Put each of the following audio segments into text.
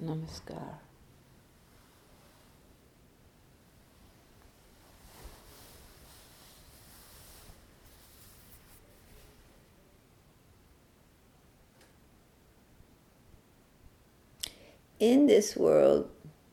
Namaskar. In this world,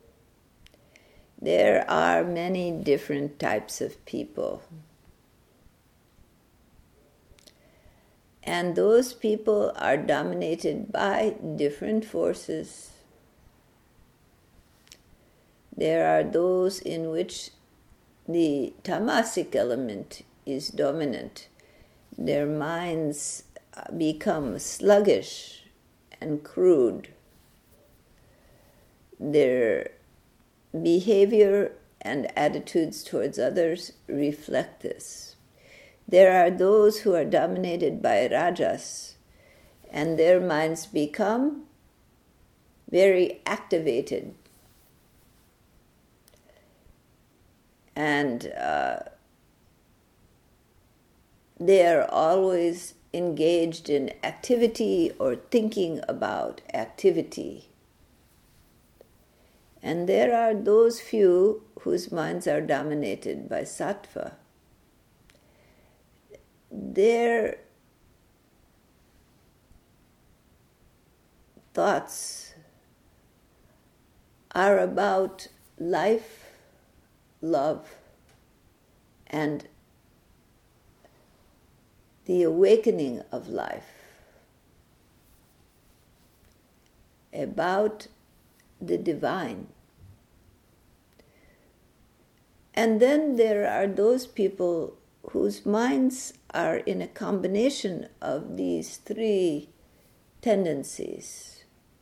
there are many different types of people. And those people are dominated by different forces. There are those in which the tamasic element is dominant. Their minds become sluggish and crude. Their behavior and attitudes towards others reflect this. There are those who are dominated by rajas, and their minds become very activated. And they are always engaged in activity or thinking about activity. And there are those few whose minds are dominated by sattva. Their thoughts are about life, love, and the awakening of life, about the divine. And then there are those people whose minds are in a combination of these three tendencies.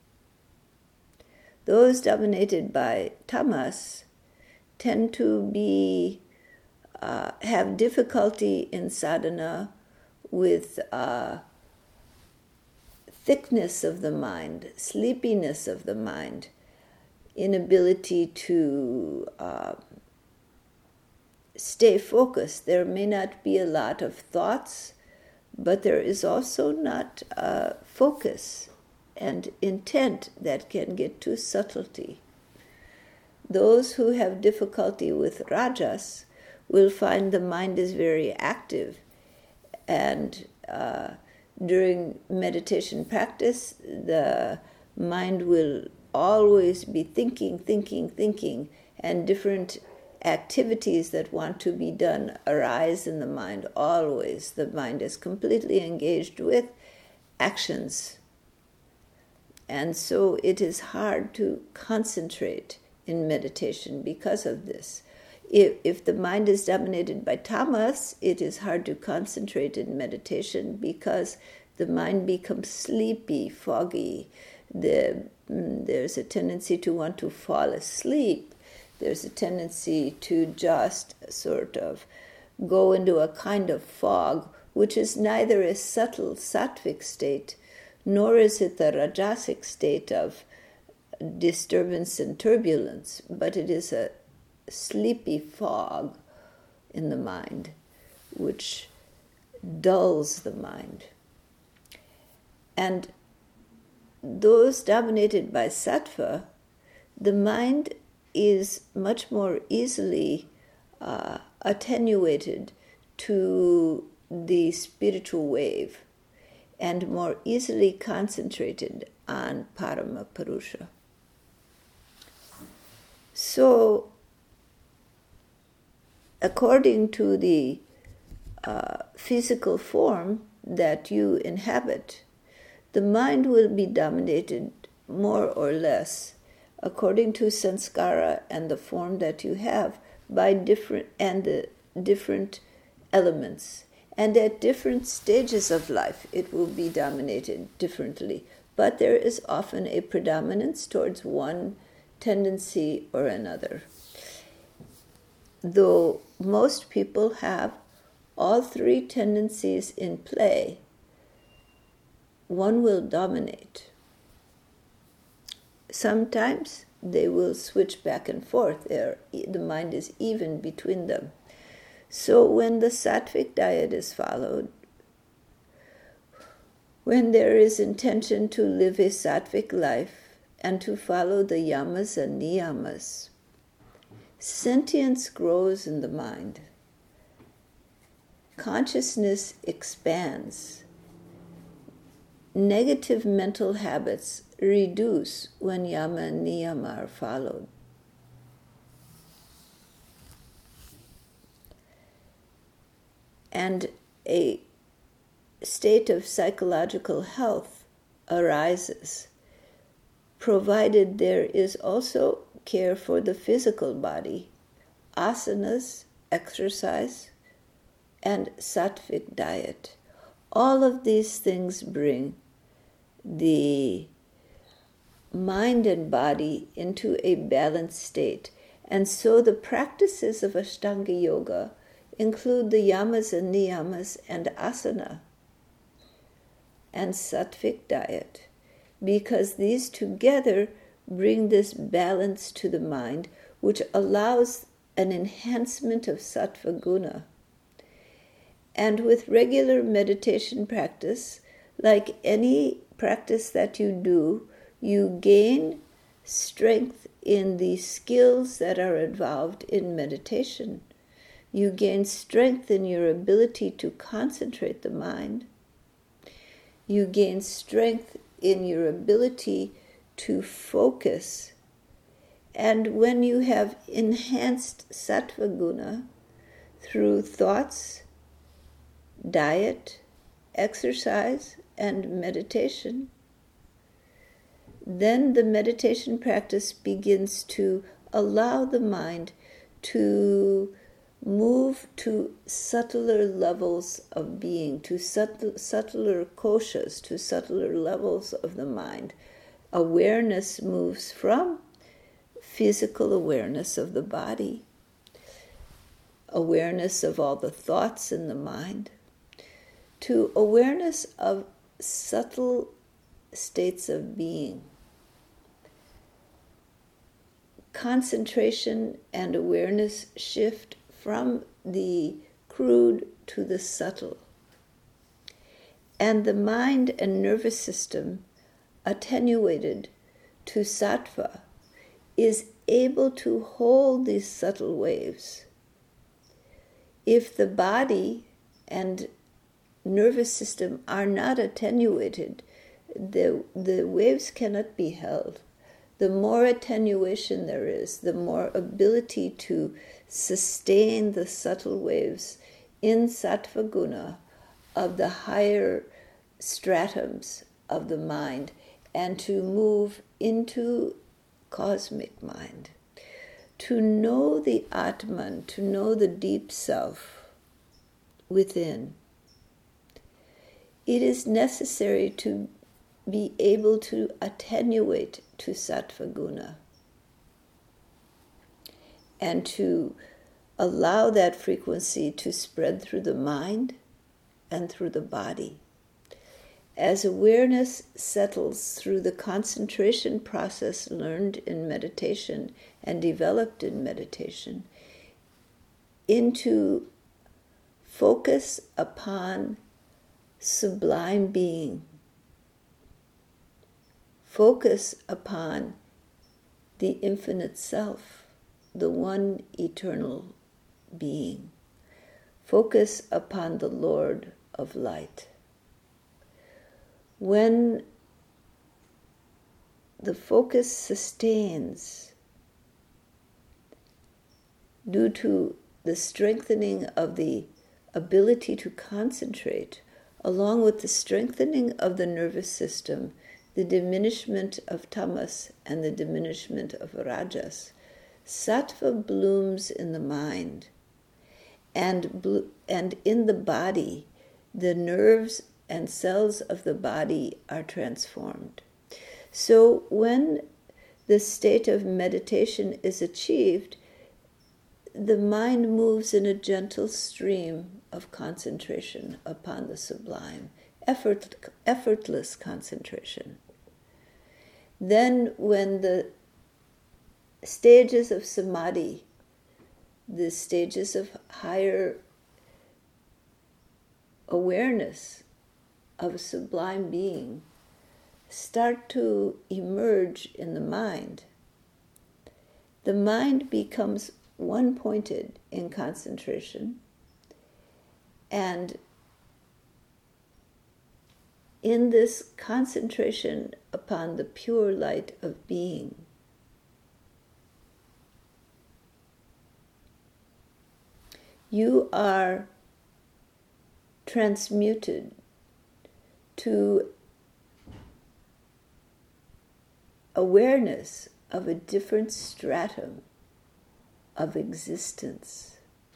Those dominated by tamas tend to have difficulty in sadhana with thickness of the mind, sleepiness of the mind, inability to stay focused. There may not be a lot of thoughts, but there is also not focus and intent that can get to subtlety. Those who have difficulty with rajas will find the mind is very active, and during meditation practice, the mind will always be thinking, and different activities that want to be done arise in the mind always. The mind is completely engaged with actions. And so it is hard to concentrate in meditation because of this. If the mind is dominated by tamas, it is hard to concentrate in meditation because the mind becomes sleepy, foggy. There's a tendency to want to fall asleep. There's a tendency to just sort of go into a kind of fog, which is neither a subtle sattvic state, nor is it the rajasic state of disturbance and turbulence, but it is a sleepy fog in the mind, which dulls the mind. And those dominated by sattva, the mind is much more easily attenuated to the spiritual wave and more easily concentrated on Parama Purusha. So, according to the physical form that you inhabit, the mind will be dominated more or less according to sanskara and the form that you have by the different elements. And at different stages of life, it will be dominated differently. But there is often a predominance towards one tendency or another. Though most people have all three tendencies in play, one will dominate. Sometimes they will switch back and forth. The mind is even between them. So when the sattvic diet is followed, when there is intention to live a sattvic life, and to follow the yamas and niyamas. Sentience grows in the mind. Consciousness expands. Negative mental habits reduce when yama and niyama are followed. And a state of psychological health arises, provided there is also care for the physical body, asanas, exercise, and sattvic diet. All of these things bring the mind and body into a balanced state. And so the practices of Ashtanga Yoga include the yamas and niyamas and asana and sattvic diet, because these together bring this balance to the mind, which allows an enhancement of sattva guna. And with regular meditation practice, like any practice that you do, you gain strength in the skills that are involved in meditation. You gain strength in your ability to concentrate the mind. You gain strength in your ability to focus. And when you have enhanced sattva guna through thoughts, diet, exercise, and meditation, then the meditation practice begins to allow the mind to move to subtler levels of being, to subtler koshas, to subtler levels of the mind. Awareness moves from physical awareness of the body, awareness of all the thoughts in the mind, to awareness of subtle states of being. Concentration and awareness shift from the crude to the subtle. And the mind and nervous system, attenuated to sattva, is able to hold these subtle waves. If the body and nervous system are not attenuated, the waves cannot be held. The more attenuation there is, the more ability to sustain the subtle waves in sattva guna of the higher stratums of the mind, and to move into cosmic mind. To know the Atman, to know the deep self within, it is necessary to be able to attenuate to sattva guna and to allow that frequency to spread through the mind and through the body. As awareness settles through the concentration process learned in meditation and developed in meditation into focus upon sublime being, focus upon the infinite self, the one eternal being. Focus upon the Lord of light. When the focus sustains due to the strengthening of the ability to concentrate, along with the strengthening of the nervous system, the diminishment of tamas and the diminishment of rajas, sattva blooms in the mind, and in the body, the nerves and cells of the body are transformed. So when the state of meditation is achieved, the mind moves in a gentle stream of concentration upon the sublime, effortless concentration. Then when the stages of samadhi, the stages of higher awareness of a sublime being start to emerge in the mind becomes one-pointed in concentration, and in this concentration upon the pure light of being, you are transmuted to awareness of a different stratum of existence,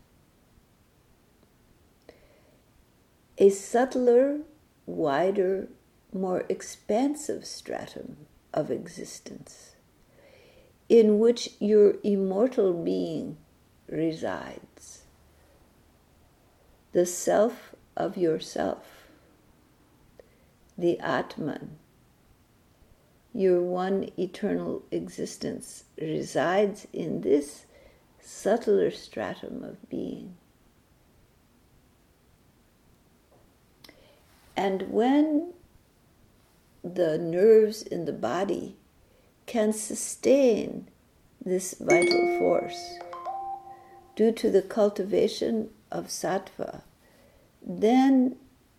a subtler, wider, more expansive stratum of existence, in which your immortal being resides, the self of yourself, the Atman, your one eternal existence, resides in this subtler stratum of being. And when the nerves in the body can sustain this vital force due to the cultivation of sattva, then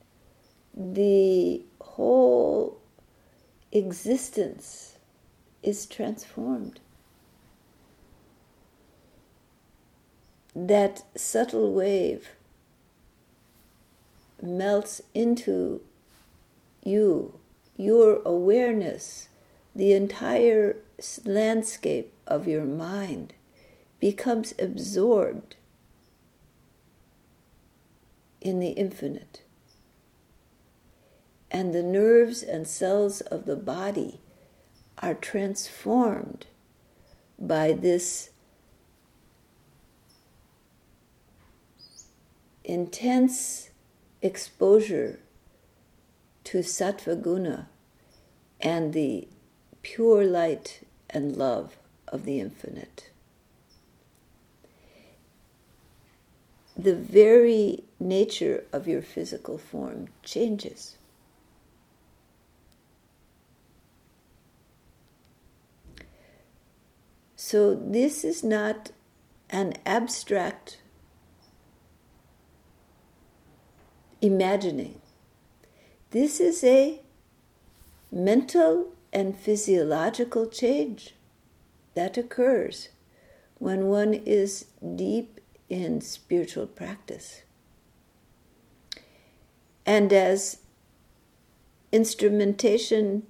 the whole existence is transformed. That subtle wave melts into you, your awareness, the entire landscape of your mind becomes absorbed in the infinite. And the nerves and cells of the body are transformed by this intense exposure to sattva guna and the pure light and love of the infinite. The very nature of your physical form changes. So this is not an abstract imagining. This is a mental and physiological change that occurs when one is deep in spiritual practice. And as instrumentation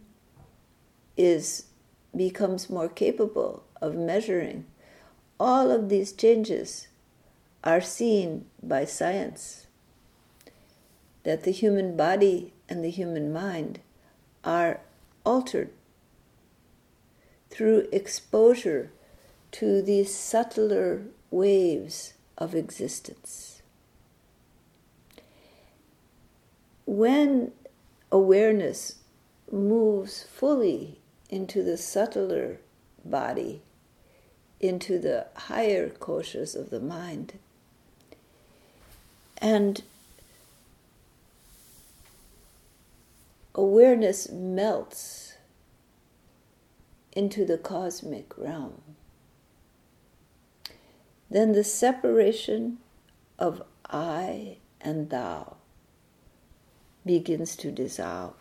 becomes more capable of measuring, all of these changes are seen by science, that the human body and the human mind are altered through exposure to these subtler waves of existence. When awareness moves fully into the subtler body, into the higher koshas of the mind, and awareness melts into the cosmic realm, then the separation of I and thou begins to dissolve.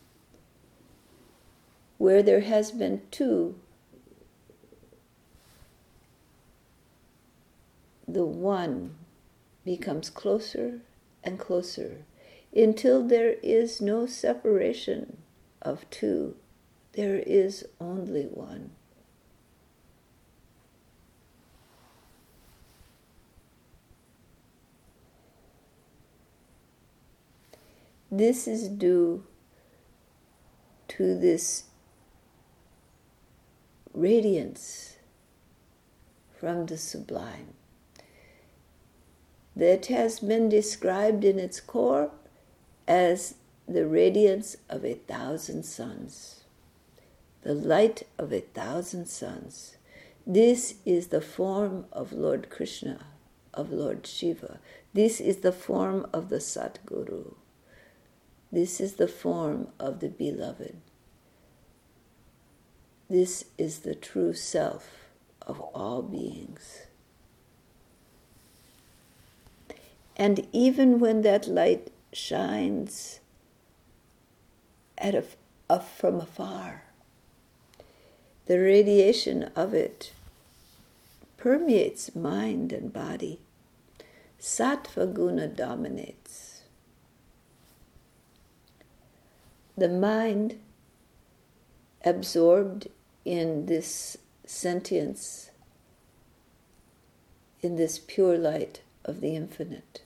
Where there has been two, the one becomes closer and closer until there is no separation of two. There is only one. This is due to this radiance from the sublime that has been described in its core as the radiance of 1,000 suns, the light of 1,000 suns. This is the form of Lord Krishna, of Lord Shiva. This is the form of the Satguru. This is the form of the beloved. This is the true self of all beings. And even when that light shines from afar, the radiation of it permeates mind and body. Sattva guna dominates. The mind, absorbed in this sentience, in this pure light of the infinite,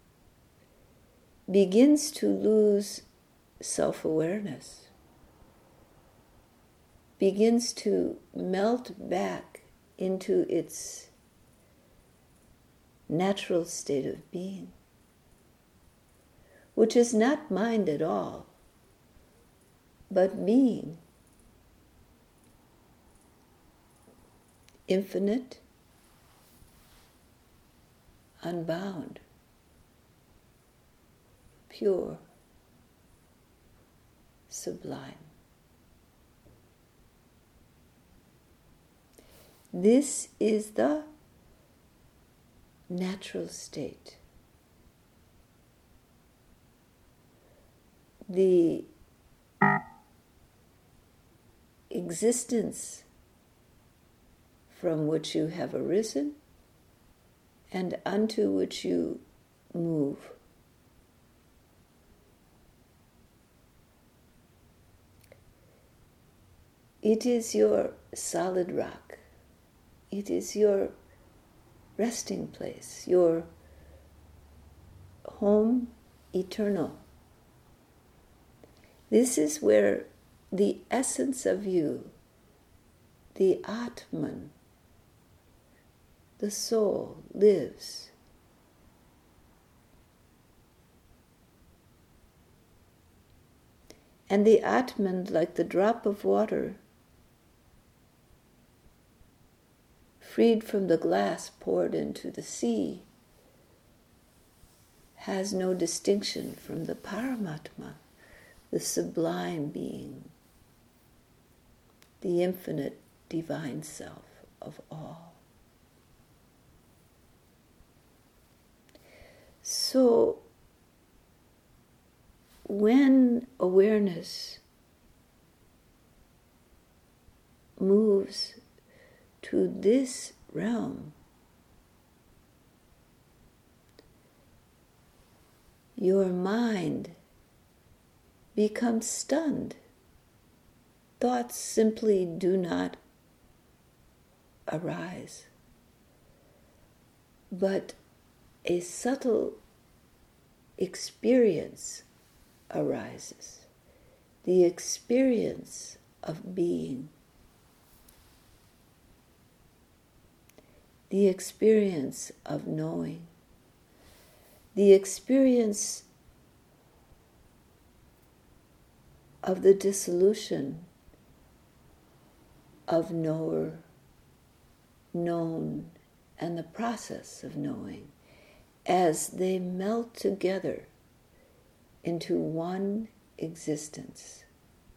begins to lose self-awareness, begins to melt back into its natural state of being, which is not mind at all, but being, infinite, unbound, pure, sublime. This is the natural state. The existence from which you have arisen and unto which you move. It is your solid rock. It is your resting place, your home eternal. This is where the essence of you, the Atman, the soul, lives. And the Atman, like the drop of water, freed from the glass poured into the sea, has no distinction from the Paramatma, the sublime being, the infinite divine self of all. So, when awareness moves to this realm, your mind becomes stunned. Thoughts simply do not arise, but a subtle experience arises, the experience of being, the experience of knowing, the experience of the dissolution of knower, known, and the process of knowing as they melt together into one existence.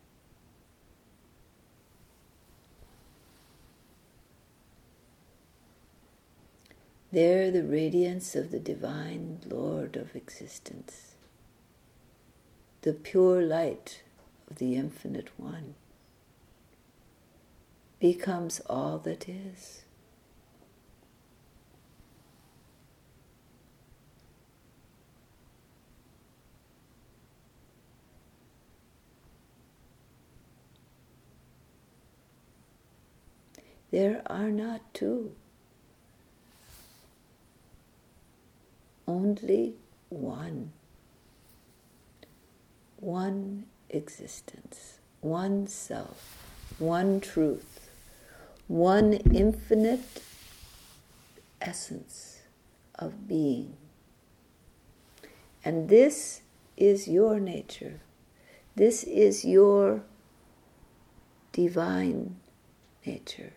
There, the radiance of the divine Lord of existence, the pure light of the Infinite One, becomes all that is. There are not two, only one. One existence, one self, one truth, one infinite essence of being. And this is your nature. This is your divine nature.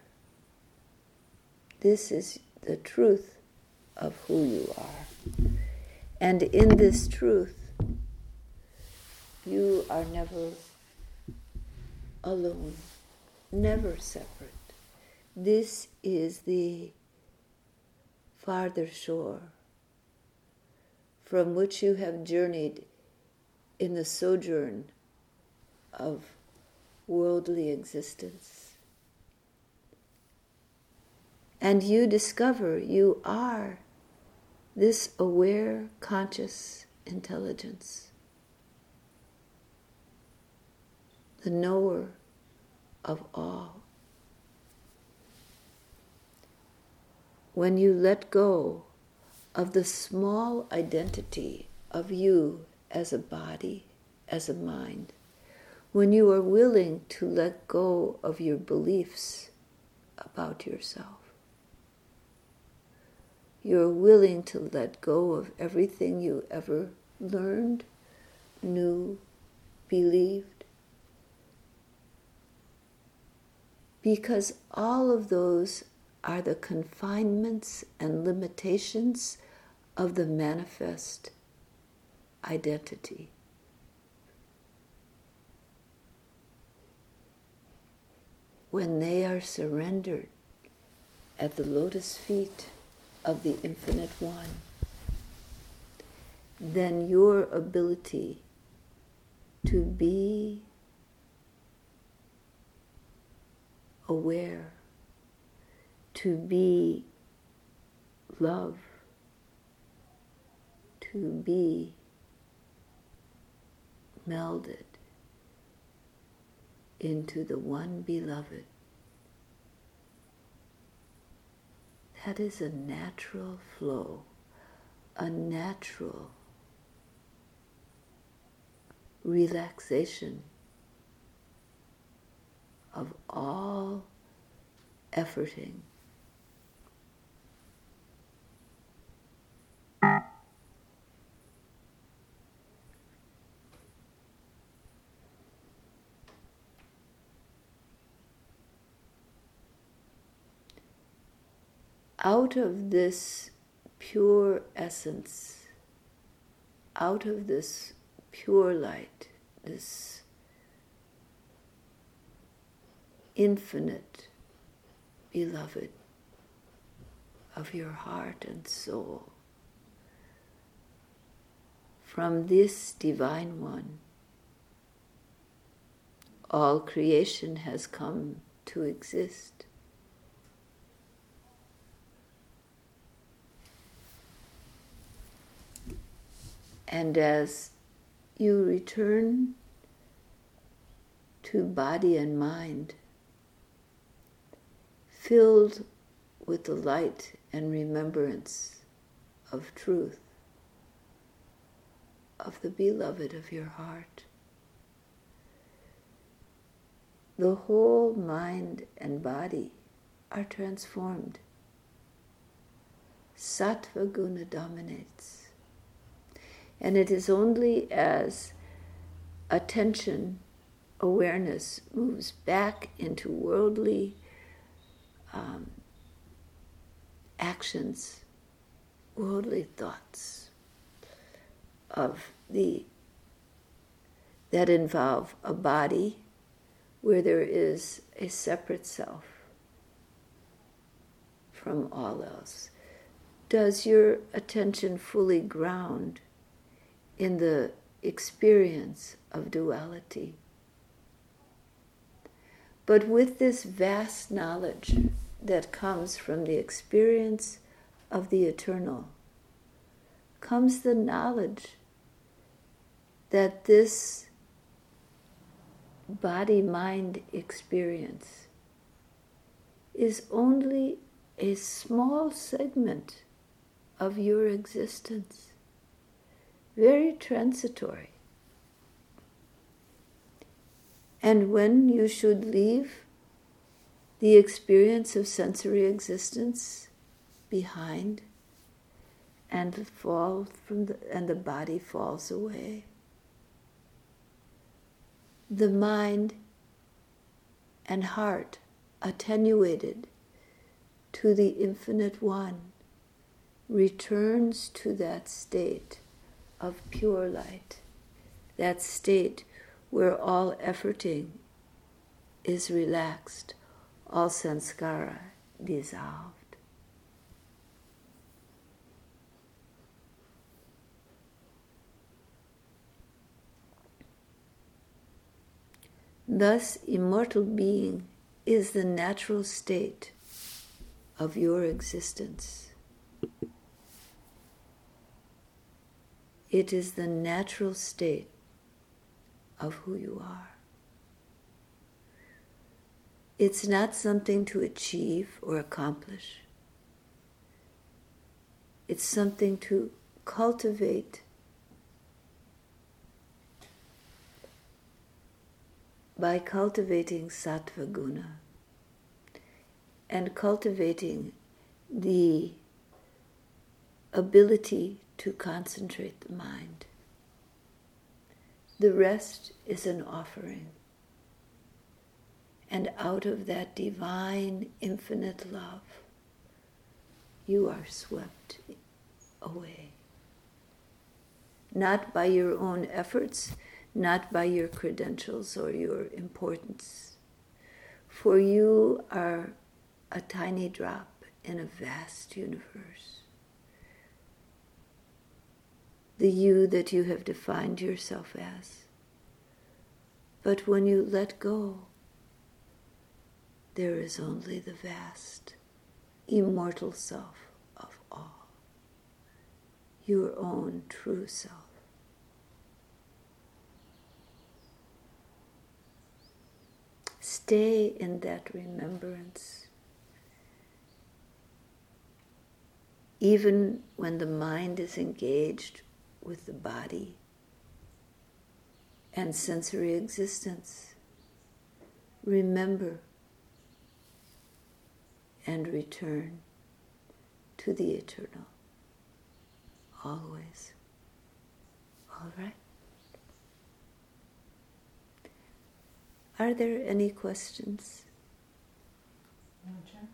This is the truth of who you are. And in this truth, you are never alone. never separate. This is the farther shore from which you have journeyed in the sojourn of worldly existence. And you discover you are this aware, conscious intelligence, the knower of all. When you let go of the small identity of you as a body, as a mind, when you are willing to let go of your beliefs about yourself, you're willing to let go of everything you ever learned, knew, believed, because all of those are the confinements and limitations of the manifest identity. When they are surrendered at the lotus feet of the Infinite One, then your ability to be aware, to be love, to be melded into the one beloved. That is a natural flow, a natural relaxation of all efforting. Out of this pure essence, out of this pure light, this infinite beloved of your heart and soul, from this divine one, all creation has come to exist. And as you return to body and mind, filled with the light and remembrance of truth, of the beloved of your heart, the whole mind and body are transformed. Sattva guna dominates. And it is only as attention, awareness moves back into worldly actions, worldly thoughts that involve a body where there is a separate self from all else. Does your attention fully ground in the experience of duality? But with this vast knowledge that comes from the experience of the eternal, comes the knowledge that this body-mind experience is only a small segment of your existence, very transitory. And when you should leave the experience of sensory existence behind and the body falls away, the mind and heart, attenuated to the Infinite One, returns to that state of pure light, that state where all efforting is relaxed, all sanskara dissolved. Thus, immortal being is the natural state of your existence. It is the natural state of who you are. It's not something to achieve or accomplish. It's something to cultivate by cultivating sattva guna and cultivating the ability to concentrate the mind. The rest is an offering. And out of that divine, infinite love, you are swept away. Not by your own efforts, not by your credentials or your importance. For you are a tiny drop in a vast universe. The you that you have defined yourself as. But when you let go, there is only the vast, immortal self of all, your own true self. Stay in that remembrance. Even when the mind is engaged with the body and sensory existence, remember and return to the eternal, always. All right? Are there any questions? No, Jen?